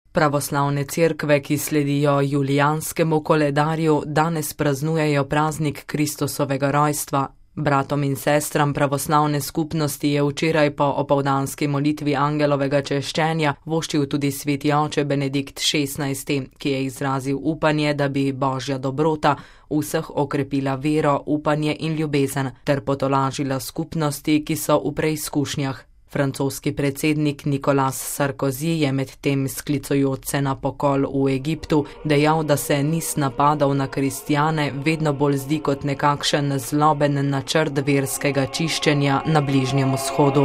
Pravoslavne cerkve, ki sledijo julijanskemu koledarju, danes praznujejo praznik Kristusovega rojstva. Bratom in sestram pravoslavne skupnosti je včeraj po opoldanski molitvi angelovega češčenja voščil tudi sveti oče Benedikt XVI, ki je izrazil upanje, da bi Božja dobrota vseh okrepila vero, upanje in ljubezen ter potolažila skupnosti, ki so v preizkušnjah. Francoski predsednik Nicolas Sarkozy je medtem sklicujoč se na pokol v Egiptu dejal, da se niz napadov na kristjane vedno bolj zdi kot nekakšen zloben načrt verskega čiščenja na Bližnjem vzhodu.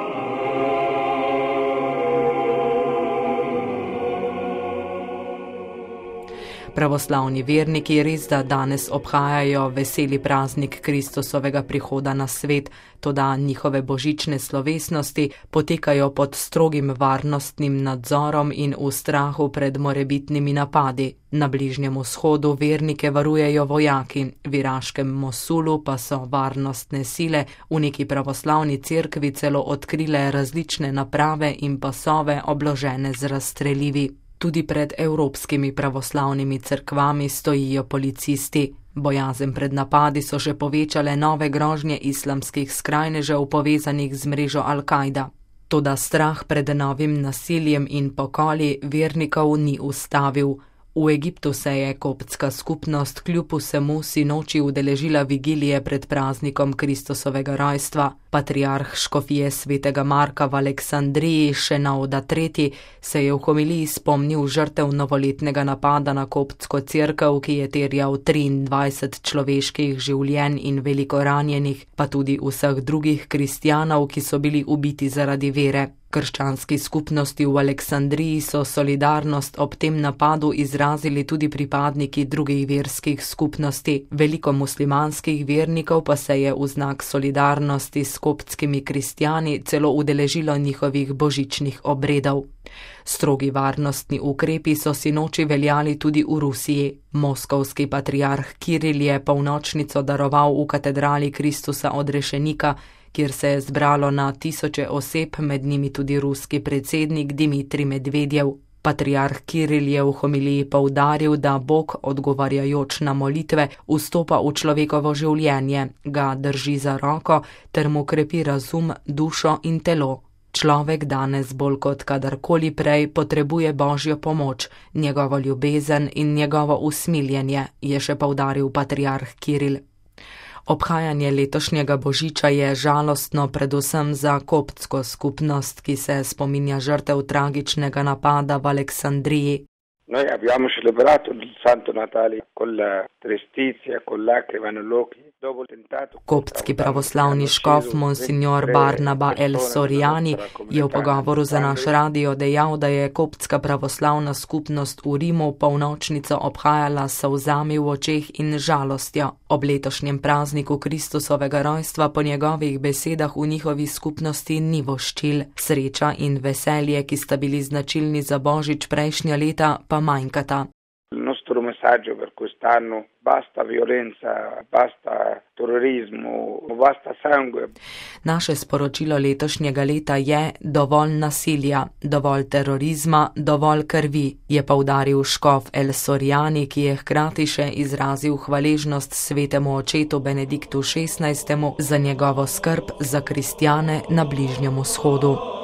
Pravoslavni verniki res da danes obhajajo veseli praznik Kristusovega prihoda na svet, toda njihove božične slovesnosti potekajo pod strogim varnostnim nadzorom in v strahu pred morebitnimi napadi. Na Bližnjem vzhodu vernike varujejo vojaki, v iraškem Mosulu pa so varnostne sile v neki pravoslavni cerkvi celo odkrile različne naprave in pasove obložene z razstrelivi. Tudi pred evropskimi pravoslavnimi cerkvami stojijo policisti. Bojazen pred napadi so še povečale nove grožnje islamskih skrajnežev povezanih z mrežo Al-Kaida. Toda strah pred novim nasiljem in pokoli vernikov ni ustavil. V Egiptu se je koptska skupnost kljub vsemu sinoči udeležila vigilije pred praznikom Kristusovega rojstva. Patriarh škofije svetega Marka v Aleksandriji Šenauda III se je v homiliji spomnil žrtev novoletnega napada na koptsko cerkev, ki je terjal 23 človeških življenj in veliko ranjenih, pa tudi vseh drugih kristjanov, ki so bili ubiti zaradi vere. Krščanski skupnosti v Aleksandriji so solidarnost ob tem napadu izrazili tudi pripadniki drugih verskih skupnosti. Veliko muslimanskih vernikov pa se je v znak solidarnosti s koptskimi kristjani celo udeležilo njihovih božičnih obredov. Strogi varnostni ukrepi so sinoči veljali tudi v Rusiji. Moskovski patriarh Kiril je polnočnico daroval v katedrali Kristusa odrešenika, kjer se je zbralo na tisoče oseb, med njimi tudi ruski predsednik Dimitrij Medvedjev. Patriarh Kiril je v homiliji poudaril, da Bog, odgovarjajoč na molitve, vstopa v človekovo življenje, ga drži za roko ter mu krepi razum, dušo in telo. Človek danes bolj kot kadarkoli prej potrebuje Božjo pomoč, njegovo ljubezen in njegovo usmiljenje, je še poudaril patriarh Kiril. Obhajanje letošnjega božiča je žalostno predvsem za koptsko skupnost, ki se spominja žrtev tragičnega napada v Aleksandriji. Noi abbiamo celebrato il Santo Natale con la tristezza, con lacrime negli occhi. Koptski pravoslavni škof monsignor Barnaba El Soriani je v pogovoru za naš radio dejal, da je koptska pravoslavna skupnost v Rimu polnočnico obhajala s solzami v očeh in žalostjo. Ob letošnjem prazniku Kristusovega rojstva po njegovih besedah v njihovi skupnosti ni voščil. Sreča in veselje, ki sta bili značilni za božič prejšnja leta, pa manjkata. Il nostro messaggio per quest'anno: basta violenza, basta terorizmu, basta sangue. Naše sporočilo letošnjega leta je dovolj nasilja, dovolj terorizma, dovolj krvi, je poudaril škof El Soriani, ki je hkrati še izrazil hvaležnost svetemu očetu Benediktu XVI za njegovo skrb za kristjane na Bližnjem vzhodu.